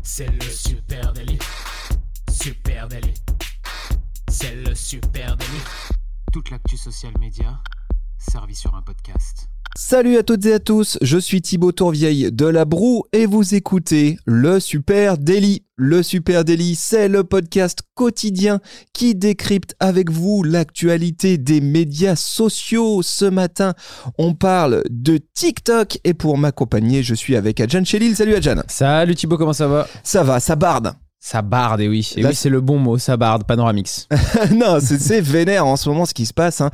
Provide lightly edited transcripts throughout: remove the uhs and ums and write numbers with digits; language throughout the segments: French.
C'est le Super Daily. Super Daily. C'est le Super Daily. Toute l'actu social média servie sur un podcast. Salut à toutes et à tous, je suis Thibaut Tourvieille de La Broue et vous écoutez le Super Daily. Le Super Daily, c'est le podcast quotidien qui décrypte avec vous l'actualité des médias sociaux. Ce matin, on parle de TikTok et pour m'accompagner, je suis avec Adjan Chélil. Salut Adjan. Salut Thibaut, comment ça va ? Ça va, ça barde. Ça barde, et oui. Et là, oui, c'est le bon mot, ça barde, Panoramix. Non, c'est vénère en ce moment ce qui se passe.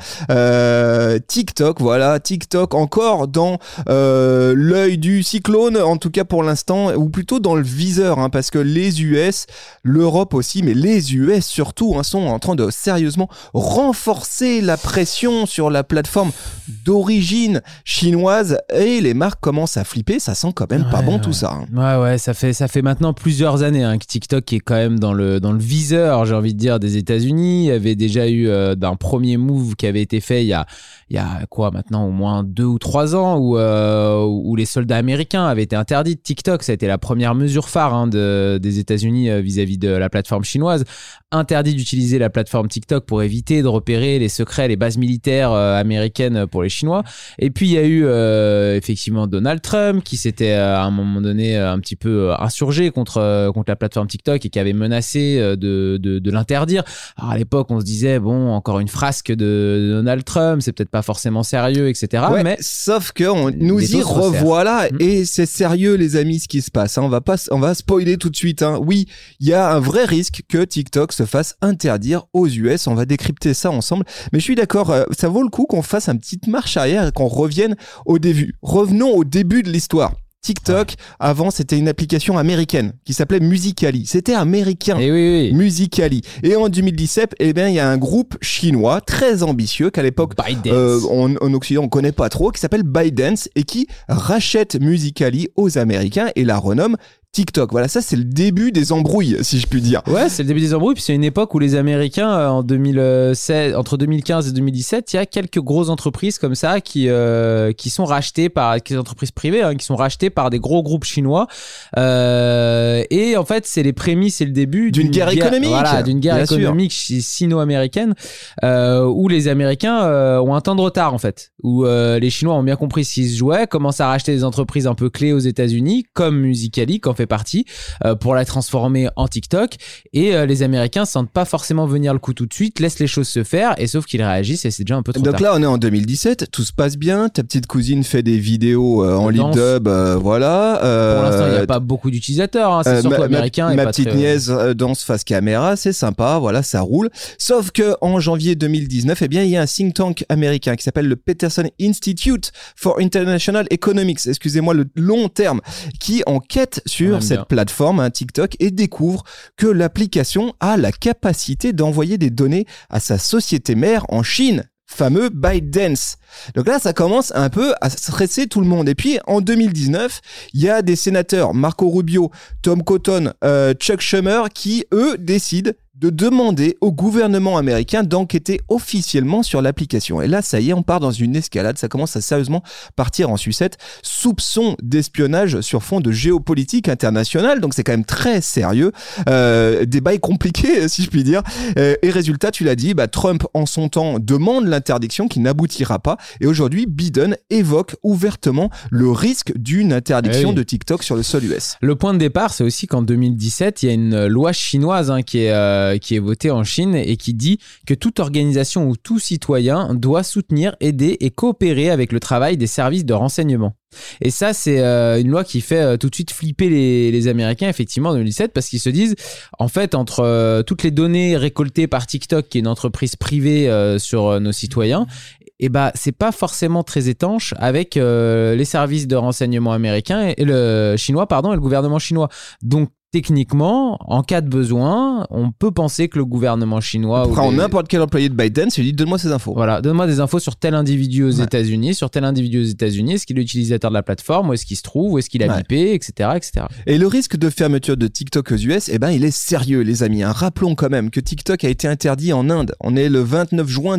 TikTok, voilà, TikTok encore dans l'œil du cyclone, en tout cas pour l'instant, ou plutôt dans le viseur, parce que les US, l'Europe aussi, mais les US surtout, sont en train de sérieusement renforcer la pression sur la plateforme d'origine chinoise et les marques commencent à flipper. Ça sent quand même pas bon tout ça. Ouais, ça fait maintenant plusieurs années que TikTok qui est quand même dans le viseur, j'ai envie de dire, des États-Unis. Il y avait déjà eu d'un premier move qui avait été fait il y a quoi maintenant, au moins 2 ou 3 ans où les soldats américains avaient été interdits de TikTok. Ça a été la première mesure phare des États-Unis vis-à-vis de la plateforme chinoise. Interdit d'utiliser la plateforme TikTok pour éviter de repérer les secrets, les bases militaires américaines pour les Chinois. Et puis il y a eu effectivement Donald Trump qui s'était à un moment donné un petit peu insurgé contre la plateforme TikTok et qui avait menacé de l'interdire. Alors à l'époque, on se disait bon, encore une frasque de Donald Trump, c'est peut-être pas forcément sérieux, etc. Ouais, mais sauf que nous y revoilà et c'est sérieux les amis ce qui se passe. On va spoiler tout de suite. Oui, il y a un vrai risque que TikTok se fasse interdire aux US. On va décrypter ça ensemble. Mais je suis d'accord, ça vaut le coup qu'on fasse une petite marche arrière et qu'on revienne au début. Revenons au début de l'histoire. TikTok, avant, c'était une application américaine qui s'appelait Musical.ly. C'était américain. Et oui. Musical.ly. Et en 2017, il y a un groupe chinois très ambitieux qu'à l'époque, en Occident, on connaît pas trop, qui s'appelle ByteDance et qui rachète Musical.ly aux Américains et la renomme TikTok. Voilà, ça c'est le début des embrouilles, si je puis dire. Ouais, c'est le début des embrouilles. Puis c'est une époque où les Américains, entre 2015 et 2017, il y a quelques grosses entreprises comme ça qui sont rachetées par des entreprises privées, qui sont rachetées par des gros groupes chinois. Et en fait, c'est les prémices, c'est le début d'une guerre économique. Voilà, d'une guerre économique sino-américaine où les Américains ont un temps de retard en fait. Où les Chinois ont bien compris ce qui se jouait, commencent à racheter des entreprises un peu clés aux États-Unis, comme Musical.ly, qu'en fait partie, pour la transformer en TikTok. Et les Américains sentent pas forcément venir le coup tout de suite, laissent les choses se faire, et sauf qu'ils réagissent et c'est déjà un peu trop tard. Donc là, on est en 2017, tout se passe bien, ta petite cousine fait des vidéos en lip dub, voilà. Pour l'instant, il n'y a pas beaucoup d'utilisateurs, c'est surtout américain. Ma petite nièce danse face caméra, c'est sympa, voilà, ça roule. Sauf que en janvier 2019, il y a un think tank américain qui s'appelle le Peterson Institute for International Economics, excusez-moi le long terme, qui enquête sur cette plateforme, TikTok, et découvre que l'application a la capacité d'envoyer des données à sa société mère en Chine, fameux ByteDance. Donc là, ça commence un peu à stresser tout le monde. Et puis, en 2019, il y a des sénateurs, Marco Rubio, Tom Cotton, Chuck Schumer, qui, eux, décident de demander au gouvernement américain d'enquêter officiellement sur l'application. Et là, ça y est, on part dans une escalade. Ça commence à sérieusement partir en sucette. Soupçon d'espionnage sur fond de géopolitique internationale. Donc, c'est quand même très sérieux. Des bails compliqués, si je puis dire. Et résultat, tu l'as dit, Trump, en son temps, demande l'interdiction qui n'aboutira pas. Et aujourd'hui, Biden évoque ouvertement le risque d'une interdiction de TikTok sur le sol US. Le point de départ, c'est aussi qu'en 2017, il y a une loi chinoise qui est votée en Chine et qui dit que toute organisation ou tout citoyen doit soutenir, aider et coopérer avec le travail des services de renseignement. Et ça, c'est une loi qui fait tout de suite flipper les Américains, effectivement, en 2017, parce qu'ils se disent, en fait, entre toutes les données récoltées par TikTok, qui est une entreprise privée sur nos citoyens, c'est pas forcément très étanche avec les services de renseignement américains et le gouvernement chinois. Donc, techniquement, en cas de besoin, on peut penser que le gouvernement chinois... Prends n'importe quel employé de Biden, tu lui dis donne-moi ces infos. Voilà, donne-moi des infos sur tel individu aux États-Unis, est-ce qu'il est l'utilisateur de la plateforme, où est-ce qu'il se trouve, où est-ce qu'il a bipé, etc., etc. Et le risque de fermeture de TikTok aux US, il est sérieux, les amis. Rappelons quand même que TikTok a été interdit en Inde. On est le 29 juin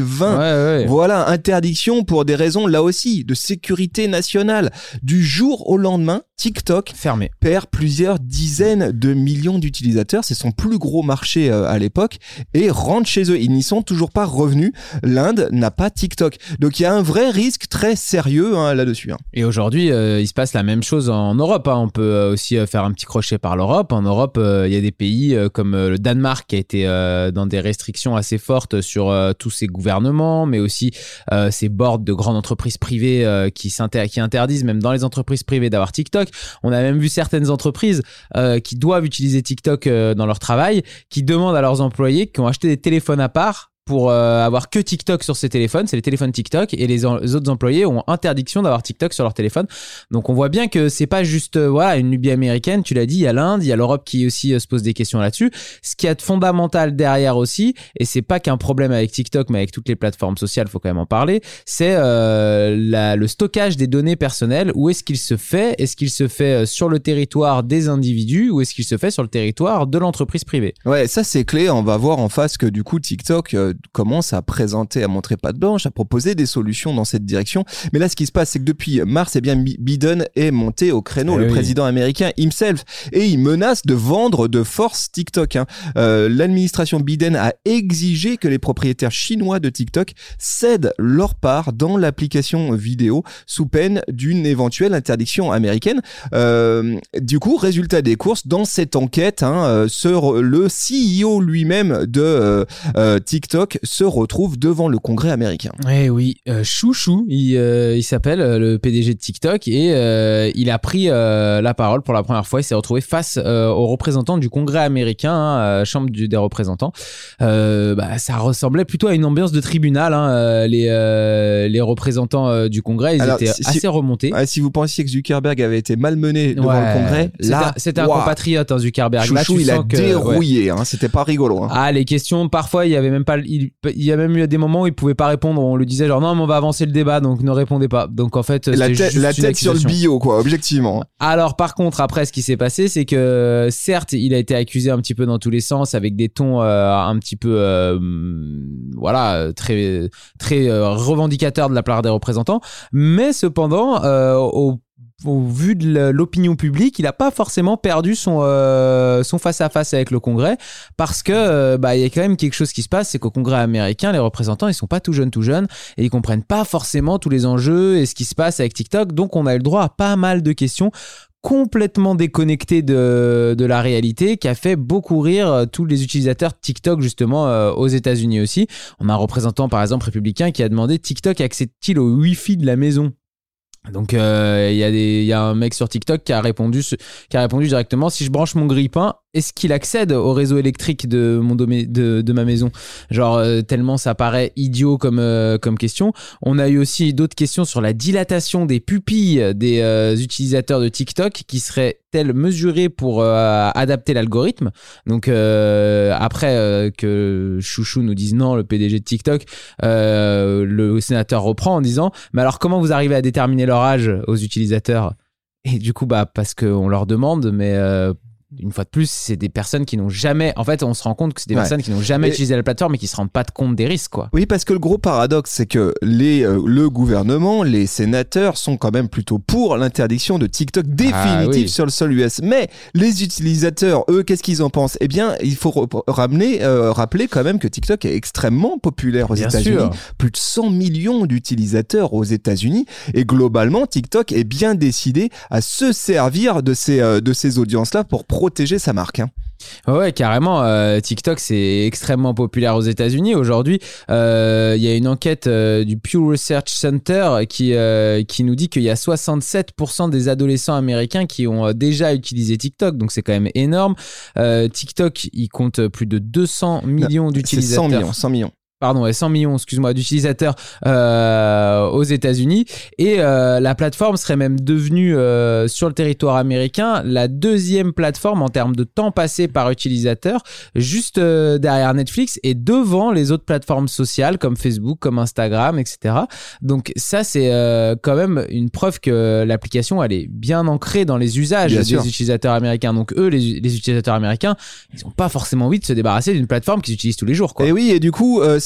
2020. Voilà, interdiction pour des raisons, là aussi, de sécurité nationale. Du jour au lendemain, TikTok fermé. Perd plusieurs dizaines dizaines de millions d'utilisateurs. C'est son plus gros marché à l'époque et rentrent chez eux. Ils n'y sont toujours pas revenus. L'Inde n'a pas TikTok. Donc il y a un vrai risque très sérieux là-dessus. Et aujourd'hui, il se passe la même chose en Europe. On peut aussi faire un petit crochet par l'Europe. En Europe, il y a des pays comme le Danemark qui a été dans des restrictions assez fortes sur tous ses gouvernements, mais aussi ses boards de grandes entreprises privées qui interdisent même dans les entreprises privées d'avoir TikTok. On a même vu certaines entreprises qui doivent utiliser TikTok dans leur travail, qui demandent à leurs employés qui ont acheté des téléphones à part pour avoir que TikTok sur ces téléphones, c'est les téléphones TikTok, et les autres employés ont interdiction d'avoir TikTok sur leur téléphone. Donc on voit bien que c'est pas juste une lubie américaine, tu l'as dit, il y a l'Inde, il y a l'Europe qui aussi se pose des questions là-dessus. Ce qu'il y a de fondamental derrière aussi, et c'est pas qu'un problème avec TikTok, mais avec toutes les plateformes sociales, faut quand même en parler, c'est le stockage des données personnelles. Où est-ce qu'il se fait ? Est-ce qu'il se fait sur le territoire des individus ou est-ce qu'il se fait sur le territoire de l'entreprise privée ? Ouais, ça c'est clé. On va voir en face que du coup TikTok commence à présenter, à montrer patte blanche, à proposer des solutions dans cette direction. Mais là, ce qui se passe, c'est que depuis mars, Biden est monté au créneau, le président américain himself, et il menace de vendre de force TikTok. L'administration Biden a exigé que les propriétaires chinois de TikTok cèdent leur part dans l'application vidéo sous peine d'une éventuelle interdiction américaine. Du coup, résultat des courses, dans cette enquête, le CEO lui-même de TikTok se retrouve devant le Congrès américain. Eh oui, Chouchou, il s'appelle le PDG de TikTok et il a pris la parole pour la première fois. Il s'est retrouvé face aux représentants du Congrès américain, Chambre des représentants. Ça ressemblait plutôt à une ambiance de tribunal. Les représentants du Congrès, ils étaient assez remontés. Si vous pensiez que Zuckerberg avait été malmené devant le Congrès, c'était un compatriote, Zuckerberg. Chouchou, là, il a dérouillé. C'était pas rigolo. Les questions, parfois, il y avait même pas. Il y a même eu des moments où il pouvait pas répondre. On lui disait genre non, mais on va avancer le débat, donc ne répondez pas. Donc en fait, la tête sur le bio, quoi, objectivement. Alors par contre, après, ce qui s'est passé, c'est que certes, il a été accusé un petit peu dans tous les sens, avec des tons un petit peu, très très revendicateurs de la part des représentants. Mais cependant, au vu de l'opinion publique, il n'a pas forcément perdu son face-à-face avec le Congrès, parce que il y a quand même quelque chose qui se passe, c'est qu'au Congrès américain, les représentants, ils sont pas tout jeunes, et ils comprennent pas forcément tous les enjeux et ce qui se passe avec TikTok. Donc on a eu le droit à pas mal de questions complètement déconnectées de la réalité, qui a fait beaucoup rire tous les utilisateurs TikTok justement aux États-Unis aussi. On a un représentant par exemple républicain qui a demandé: TikTok accède-t-il au Wi-Fi de la maison ? Donc il y a un mec sur TikTok qui a répondu directement: si je branche mon grille-pain, est-ce qu'il accède au réseau électrique de ma maison ? Genre tellement ça paraît idiot comme question. On a eu aussi d'autres questions sur la dilatation des pupilles des utilisateurs de TikTok qui seraient-elles mesurées pour adapter l'algorithme. Donc après que Chouchou nous dise non, le PDG de TikTok, le sénateur reprend en disant: mais alors comment vous arrivez à déterminer leur âge aux utilisateurs ? Et du coup parce qu'on leur demande, mais une fois de plus, c'est des personnes qui n'ont jamais... En fait, on se rend compte que c'est des personnes qui n'ont jamais utilisé la plateforme et qui ne se rendent pas compte des risques, quoi. Oui, parce que le gros paradoxe, c'est que le gouvernement, les sénateurs sont quand même plutôt pour l'interdiction de TikTok définitive sur le sol US. Mais les utilisateurs, eux, qu'est-ce qu'ils en pensent ? Eh bien, il faut rappeler quand même que TikTok est extrêmement populaire aux États-Unis. Plus de 100 millions d'utilisateurs aux États-Unis. Et globalement, TikTok est bien décidé à se servir de ces audiences-là pour protéger sa marque. Ouais, carrément. TikTok, c'est extrêmement populaire aux États-Unis. Aujourd'hui, il y a une enquête du Pew Research Center qui nous dit qu'il y a 67% des adolescents américains qui ont déjà utilisé TikTok. Donc, c'est quand même énorme. TikTok, il compte plus de 200 millions d'utilisateurs. C'est 100 millions. Pardon, 100 millions, d'utilisateurs aux États-Unis. Et la plateforme serait même devenue, sur le territoire américain, la deuxième plateforme en termes de temps passé par utilisateur, juste derrière Netflix et devant les autres plateformes sociales comme Facebook, comme Instagram, etc. Donc ça, c'est quand même une preuve que l'application, elle est bien ancrée dans les usages des utilisateurs américains. Donc eux, les utilisateurs américains, ils n'ont pas forcément envie de se débarrasser d'une plateforme qu'ils utilisent tous les jours, quoi. Et oui, et du coup, ça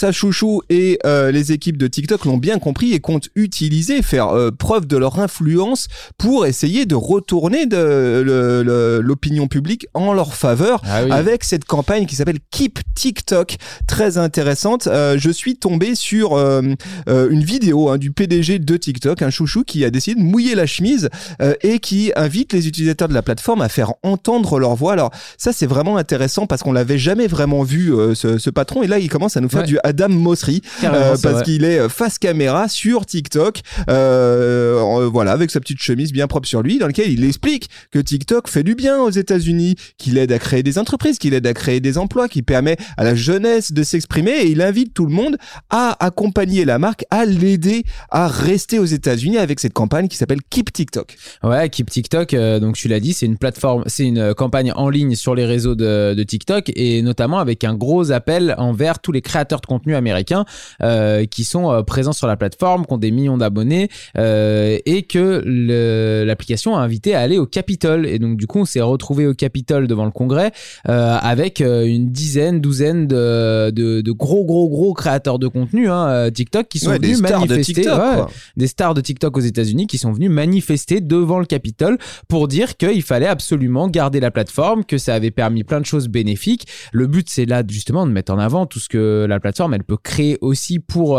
ça, Chouchou et les équipes de TikTok l'ont bien compris et comptent faire preuve de leur influence pour essayer de retourner l'opinion publique en leur faveur avec cette campagne qui s'appelle Keep TikTok, très intéressante. Je suis tombé sur une vidéo du PDG de TikTok, un Chouchou, qui a décidé de mouiller la chemise et qui invite les utilisateurs de la plateforme à faire entendre leur voix. Alors ça, c'est vraiment intéressant parce qu'on l'avait jamais vraiment vu ce patron, et là il commence à nous faire du Adam Mosseri parce qu'il est face caméra sur TikTok, voilà, avec sa petite chemise bien propre sur lui, dans lequel il explique que TikTok fait du bien aux États-Unis, qu'il aide à créer des entreprises, qu'il aide à créer des emplois, qu'il permet à la jeunesse de s'exprimer, et il invite tout le monde à accompagner la marque, à l'aider à rester aux États-Unis avec cette campagne qui s'appelle Keep TikTok. Ouais, Keep TikTok, donc tu l'as dit, c'est une plateforme, c'est une campagne en ligne sur les réseaux de TikTok, et notamment avec un gros appel envers tous les créateurs de contenu américains qui sont présents sur la plateforme, qui ont des millions d'abonnés, et que l'application a invité à aller au Capitole. Et donc du coup, on s'est retrouvé au Capitole devant le Congrès avec une douzaine de gros créateurs de contenu TikTok qui sont venus manifester, des stars de TikTok aux États-Unis qui sont venus manifester devant le Capitole pour dire qu'il fallait absolument garder la plateforme, que ça avait permis plein de choses bénéfiques. Le but, c'est là justement de mettre en avant tout ce que la plateforme elle peut créer aussi pour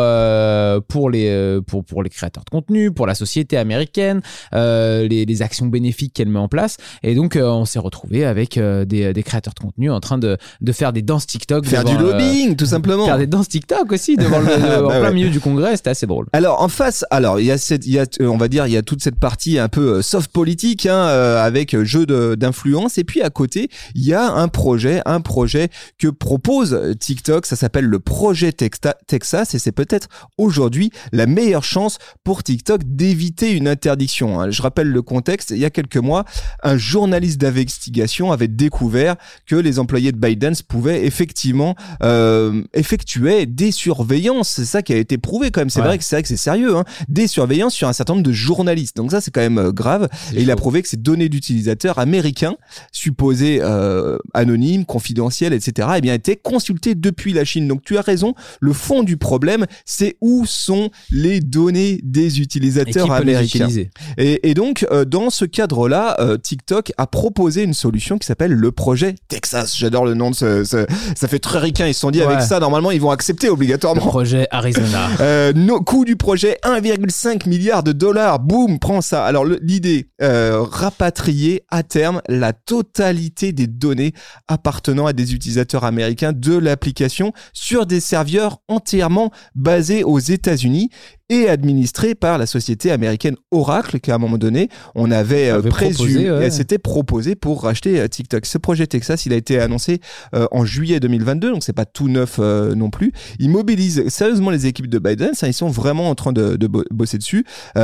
les créateurs de contenu, pour la société américaine, les actions bénéfiques qu'elle met en place. Et donc on s'est retrouvé avec des créateurs de contenu en train de faire des danses TikTok, faire du lobbying tout simplement, faire des danses TikTok aussi devant en plein milieu du Congrès. C'était assez drôle. Alors en face, il y a toute cette partie un peu soft politique avec jeu d'influence, et puis à côté il y a un projet que propose TikTok, ça s'appelle le projet Texas, et c'est peut-être aujourd'hui la meilleure chance pour TikTok d'éviter une interdiction. Je rappelle le contexte, il y a quelques mois, un journaliste d'investigation avait découvert que les employés de ByteDance pouvaient effectivement effectuer des surveillances. C'est ça qui a été prouvé quand même. C'est vrai que c'est sérieux, des surveillances sur un certain nombre de journalistes. Donc ça, c'est quand même grave. Et il a prouvé que ces données d'utilisateurs américains, supposées anonymes, confidentielles, etc., eh bien, étaient consultées depuis la Chine. Donc tu as raison. Le fond du problème, c'est où sont les données des utilisateurs américains. Et donc, dans ce cadre-là, TikTok a proposé une solution qui s'appelle le projet Texas. J'adore le nom de ça fait très ricain. Ils se sont dit, avec ça, normalement, ils vont accepter obligatoirement. Le projet Arizona. Coût du projet, 1,5 milliard de dollars. Boum, prends ça. Alors, l'idée, rapatrier à terme la totalité des données appartenant à des utilisateurs américains de l'application sur des serveurs entièrement basés aux États-Unis et administré par la société américaine Oracle, qu'à un moment donné, on avait elle s'était proposée pour racheter TikTok. Ce projet Texas, il a été annoncé en juillet 2022, donc c'est pas tout neuf non plus. Il mobilise sérieusement les équipes de ByteDance, ils sont vraiment en train de bosser dessus.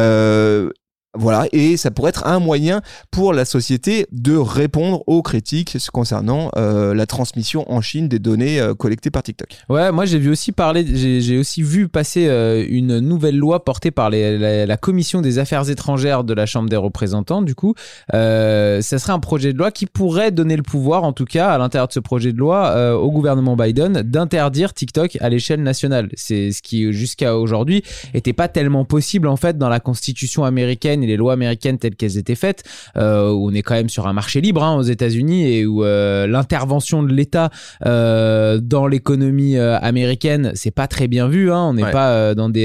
Voilà, et ça pourrait être un moyen pour la société de répondre aux critiques concernant la transmission en Chine des données collectées par TikTok. Ouais, moi j'ai aussi vu passer une nouvelle loi portée par la Commission des Affaires étrangères de la Chambre des représentants. Du coup, ça serait un projet de loi qui pourrait donner le pouvoir, en tout cas à l'intérieur de ce projet de loi, au gouvernement Biden d'interdire TikTok à l'échelle nationale. C'est ce qui jusqu'à aujourd'hui était pas tellement possible en fait dans la Constitution américaine et les lois américaines telles qu'elles étaient faites, où on est quand même sur un marché libre aux États-Unis, et où l'intervention de l'État dans l'économie américaine, c'est pas très bien vu. On n'est pas dans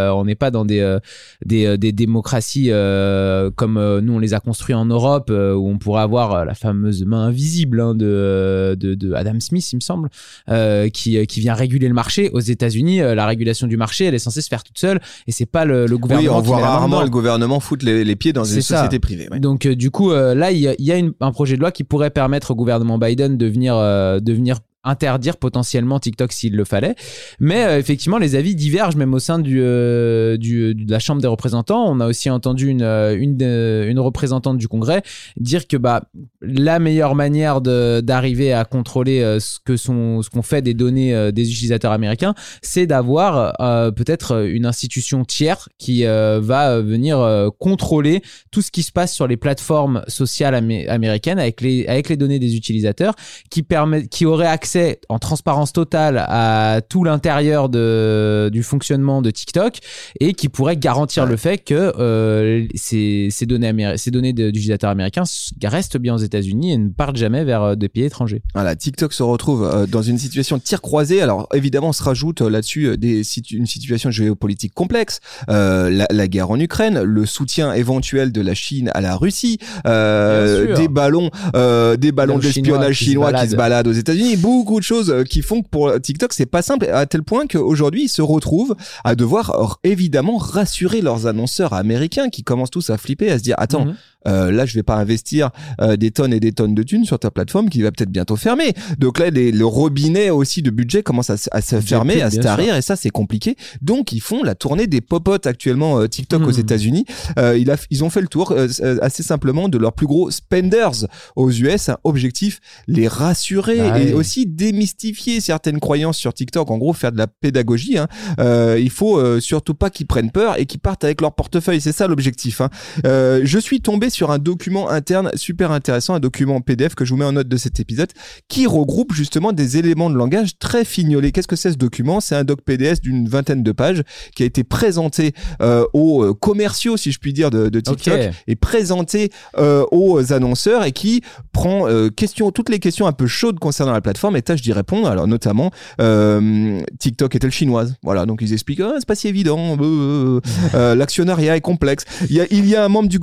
des démocraties comme nous on les a construits en Europe, où on pourrait avoir la fameuse main invisible de Adam Smith, il me semble, qui vient réguler le marché. Aux États-Unis, la régulation du marché, elle est censée se faire toute seule, et c'est pas le gouvernement. Oui, on voit rarement le gouvernement foutre les pieds dans une société privée. Ouais. Donc du coup, là, il y a un projet de loi qui pourrait permettre au gouvernement Biden de venir interdire potentiellement TikTok s'il le fallait. Mais effectivement, les avis divergent même au sein de la Chambre des représentants. On a aussi entendu une représentante du Congrès dire que la meilleure manière d'arriver à contrôler ce qu'on fait des données des utilisateurs américains, c'est d'avoir peut-être une institution tiers qui va venir contrôler tout ce qui se passe sur les plateformes sociales américaines avec les données des utilisateurs, qui aurait accès accès en transparence totale à tout l'intérieur du fonctionnement de TikTok et qui pourrait garantir le fait que ces données d'utilisateurs américains restent bien aux États-Unis et ne partent jamais vers des pays étrangers. Voilà, TikTok se retrouve dans une situation de tir croisé. Alors évidemment, on se rajoute là-dessus une situation géopolitique complexe, la guerre en Ukraine, le soutien éventuel de la Chine à la Russie, des ballons d'espionnage chinois qui se baladent aux États-Unis, beaucoup de choses qui font que pour TikTok c'est pas simple, à tel point qu'aujourd'hui ils se retrouvent à devoir évidemment rassurer leurs annonceurs américains qui commencent tous à flipper, à se dire attends, là je vais pas investir des tonnes et des tonnes de thunes sur ta plateforme qui va peut-être bientôt fermer. Donc là le robinet aussi de budget commence à se fermer, à se tarir, et ça c'est compliqué. Donc ils font la tournée des popotes actuellement TikTok aux États-Unis. Ils ont fait le tour assez simplement de leurs plus gros spenders aux US. Objectif, les rassurer et aussi démystifier certaines croyances sur TikTok. En gros, faire de la pédagogie. Il faut surtout pas qu'ils prennent peur et qu'ils partent avec leur portefeuille. C'est ça l'objectif. Je suis tombé sur un document interne super intéressant, un document PDF que je vous mets en note de cet épisode, qui regroupe justement des éléments de langage très fignolés. Qu'est-ce que c'est ce document ? C'est un doc PDF d'une 20aine de pages qui a été présenté aux commerciaux, si je puis dire, de TikTok, et présenté aux annonceurs, et qui prend toutes les questions un peu chaudes concernant la plateforme et tâche d'y répondre. Alors notamment, TikTok est-elle chinoise ? Voilà, donc ils expliquent, c'est pas si évident, l'actionnariat est complexe. Y a-t-il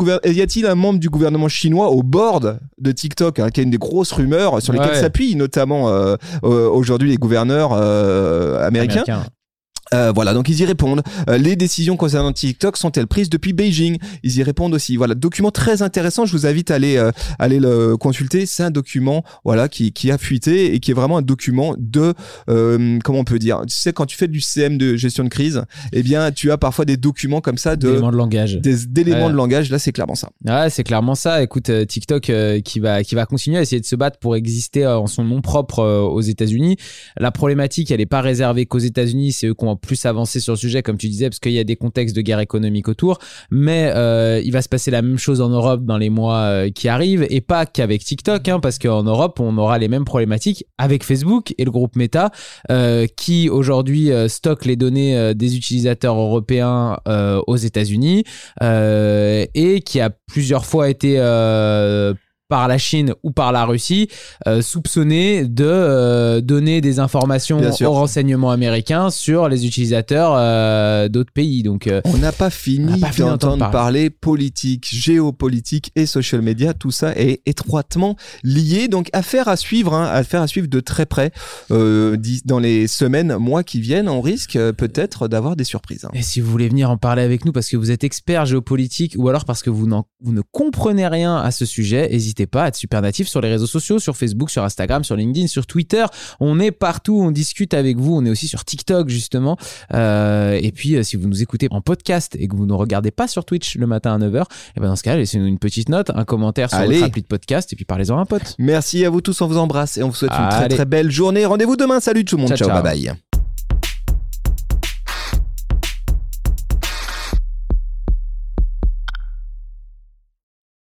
un membre du gouvernement chinois au board de TikTok, qui a une des grosses rumeurs sur lesquelles s'appuient notamment aujourd'hui les gouverneurs américains. Voilà, donc ils y répondent. Les décisions concernant TikTok sont-elles prises depuis Beijing ? Ils y répondent aussi. Voilà, document très intéressant. Je vous invite à aller le consulter. C'est un document, voilà, qui a fuité et qui est vraiment un document de comment on peut dire. Tu sais, quand tu fais du CM de gestion de crise, eh bien, tu as parfois des documents comme ça d'éléments de langage. D'éléments de langage. Là, c'est clairement ça. Ouais, c'est clairement ça. Écoute, TikTok qui va continuer à essayer de se battre pour exister en son nom propre aux États-Unis. La problématique, elle est pas réservée qu'aux États-Unis. C'est eux qui ont plus avancé sur le sujet, comme tu disais, parce qu'il y a des contextes de guerre économique autour, mais il va se passer la même chose en Europe dans les mois qui arrivent, et pas qu'avec TikTok, parce qu'en Europe on aura les mêmes problématiques avec Facebook et le groupe Meta, qui aujourd'hui stocke les données des utilisateurs européens aux États-Unis, et qui a plusieurs fois été par la Chine ou par la Russie, soupçonnés de donner des informations aux renseignements américains sur les utilisateurs d'autres pays. Donc, on n'a pas fini d'entendre parler politique, géopolitique et social media. Tout ça est étroitement lié. Donc, affaire à suivre de très près. Dans les semaines, mois qui viennent, on risque peut-être d'avoir des surprises. Et si vous voulez venir en parler avec nous parce que vous êtes expert géopolitique ou alors parce que vous ne comprenez rien à ce sujet, n'hésitez pas à être super natif sur les réseaux sociaux, sur Facebook, sur Instagram, sur LinkedIn, sur Twitter. On est partout, on discute avec vous. On est aussi sur TikTok justement. Et puis si vous nous écoutez en podcast et que vous ne regardez pas sur Twitch le matin à 9h, et ben dans ce cas, laissez-nous une petite note, un commentaire sur votre appli de podcast et puis parlez-en à un pote. Merci à vous tous, on vous embrasse et on vous souhaite une très très belle journée. Rendez-vous demain. Salut tout le monde. Ciao. Bye bye.